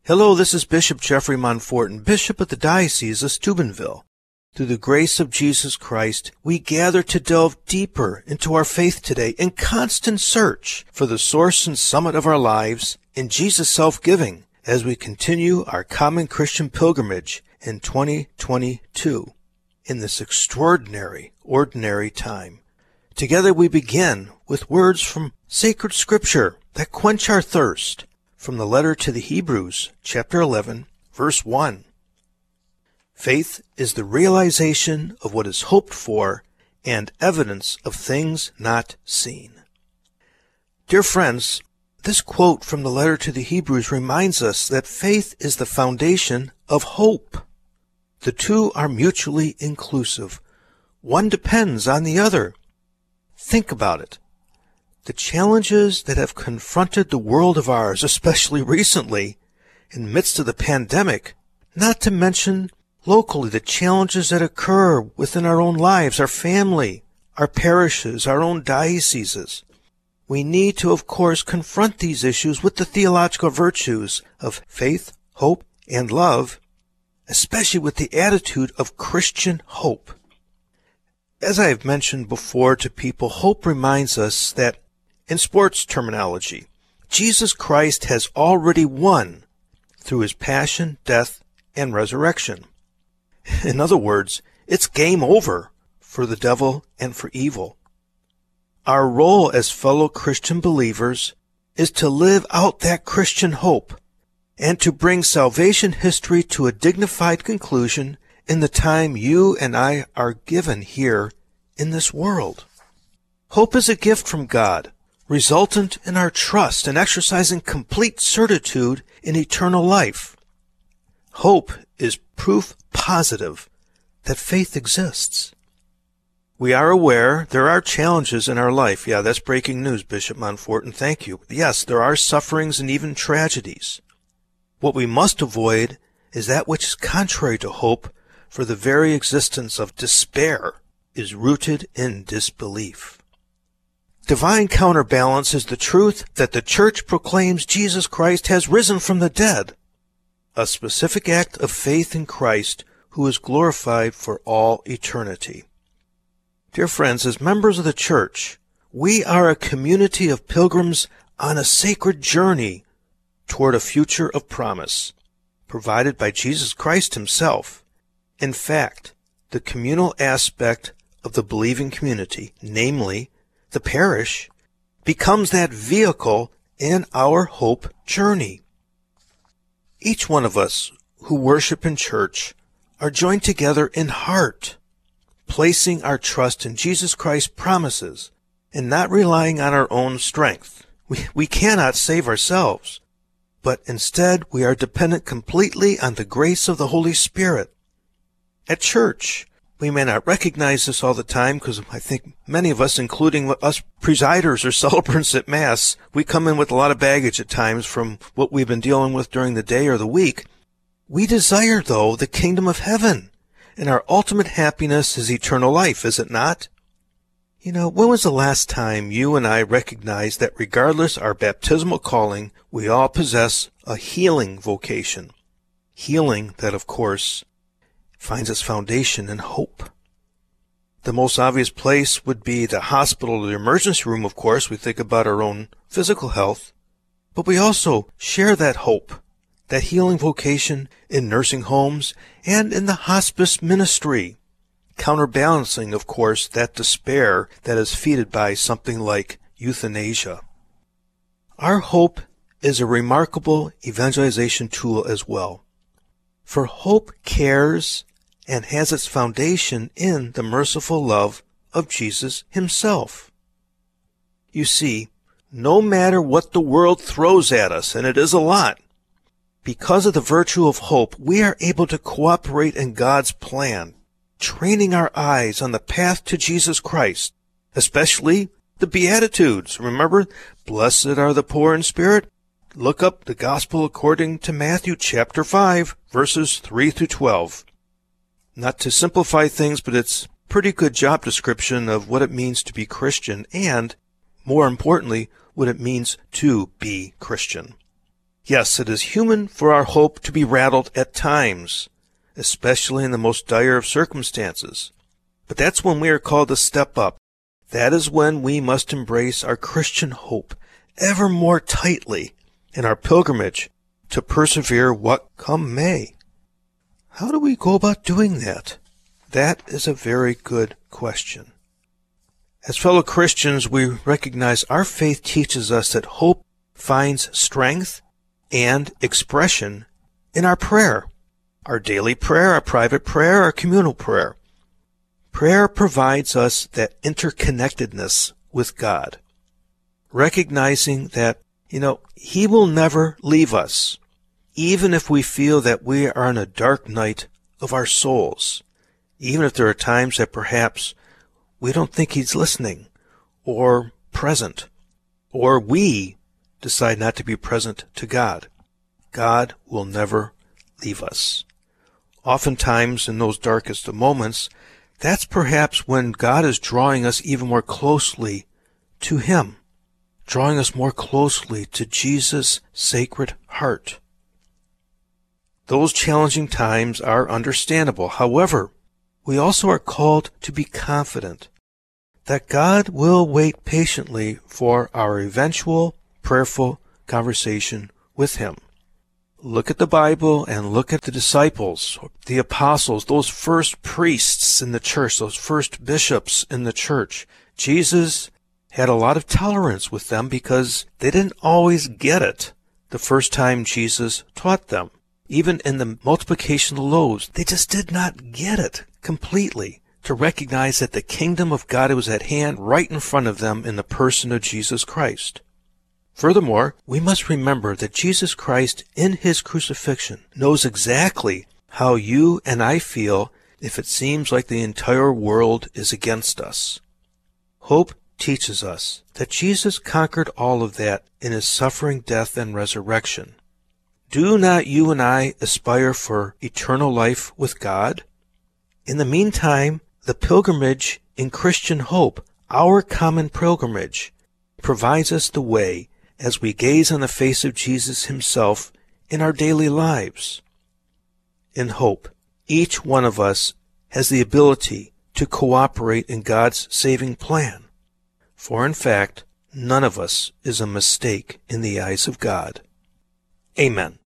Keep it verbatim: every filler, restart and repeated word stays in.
Hello, this is Bishop Jeffrey Monforton, Bishop of the Diocese of Steubenville. Through the grace of Jesus Christ, we gather to delve deeper into our faith today in constant search for the source and summit of our lives in Jesus' self-giving as we continue our common Christian pilgrimage in twenty twenty-two in this extraordinary, ordinary time. Together we begin with words from sacred scripture that quench our thirst from the letter to the Hebrews, chapter eleven, verse one. Faith is the realization of what is hoped for and evidence of things not seen. Dear friends, this quote from the letter to the Hebrews reminds us that faith is the foundation of hope. The two are mutually inclusive. One depends on the other. Think about it. The challenges that have confronted the world of ours, especially recently, in the midst of the pandemic, not to mention locally the challenges that occur within our own lives, our family, our parishes, our own dioceses. We need to, of course, confront these issues with the theological virtues of faith, hope, and love, especially with the attitude of Christian hope. As I have mentioned before to people, hope reminds us that in sports terminology, Jesus Christ has already won through his passion, death, and resurrection. In other words, it's game over for the devil and for evil. Our role as fellow Christian believers is to live out that Christian hope and to bring salvation history to a dignified conclusion in the time you and I are given here in this world. Hope is a gift from God, resultant in our trust and exercising complete certitude in eternal life. Hope is proof positive that faith exists. We are aware there are challenges in our life. Yeah, that's breaking news, Bishop Monforton. Thank you. Yes, there are sufferings and even tragedies. What we must avoid is that which is contrary to hope, for the very existence of despair is rooted in disbelief. Divine counterbalance is the truth that the Church proclaims Jesus Christ has risen from the dead, a specific act of faith in Christ who is glorified for all eternity. Dear friends, as members of the Church, we are a community of pilgrims on a sacred journey toward a future of promise, provided by Jesus Christ himself. In fact, the communal aspect of the believing community, namely the parish, becomes that vehicle in our hope journey. Each one of us who worship in church are joined together in heart, placing our trust in Jesus Christ's promises and not relying on our own strength. We, we cannot save ourselves, but instead we are dependent completely on the grace of the Holy Spirit. At church, we may not recognize this all the time because I think many of us, including us presiders or celebrants at Mass, we come in with a lot of baggage at times from what we've been dealing with during the day or the week. We desire, though, the kingdom of heaven, and our ultimate happiness is eternal life, is it not? You know, when was the last time you and I recognized that regardless our baptismal calling, we all possess a healing vocation? Healing that, of course, finds its foundation in hope. The most obvious place would be the hospital or the emergency room, of course. We think about our own physical health. But we also share that hope, that healing vocation in nursing homes and in the hospice ministry, counterbalancing, of course, that despair that is feeded by something like euthanasia. Our hope is a remarkable evangelization tool as well. For hope cares and has its foundation in the merciful love of Jesus himself. You see, no matter what the world throws at us, and it is a lot, because of the virtue of hope, we are able to cooperate in God's plan, training our eyes on the path to Jesus Christ, especially the Beatitudes. Remember, blessed are the poor in spirit. Look up the Gospel according to Matthew chapter five, verses three through twelve. Not to simplify things, but it's a pretty good job description of what it means to be Christian and, more importantly, what it means to be Christian. Yes, it is human for our hope to be rattled at times, especially in the most dire of circumstances. But that's when we are called to step up. That is when we must embrace our Christian hope ever more tightly in our pilgrimage to persevere what come may. How do we go about doing that? That is a very good question. As fellow Christians, we recognize our faith teaches us that hope finds strength and expression in our prayer, our daily prayer, our private prayer, our communal prayer. Prayer provides us that interconnectedness with God, recognizing that, you know, He will never leave us, even if we feel that we are in a dark night of our souls, even if there are times that perhaps we don't think He's listening or present, or we decide not to be present to God. God will never leave us. Oftentimes, in those darkest of moments, that's perhaps when God is drawing us even more closely to Him, drawing us more closely to Jesus' sacred heart. Those challenging times are understandable. However, we also are called to be confident that God will wait patiently for our eventual prayerful conversation with Him. Look at the Bible and look at the disciples, the apostles, those first priests in the church, those first bishops in the church. Jesus had a lot of tolerance with them because they didn't always get it the first time Jesus taught them. Even in the multiplication of the loaves, they just did not get it completely to recognize that the kingdom of God was at hand right in front of them in the person of Jesus Christ. Furthermore, we must remember that Jesus Christ in His crucifixion knows exactly how you and I feel if it seems like the entire world is against us. Hope teaches us that Jesus conquered all of that in His suffering, death, and resurrection. Do not you and I aspire for eternal life with God? In the meantime, the pilgrimage in Christian hope, our common pilgrimage, provides us the way as we gaze on the face of Jesus Himself in our daily lives. In hope, each one of us has the ability to cooperate in God's saving plan. For in fact, none of us is a mistake in the eyes of God. Amen.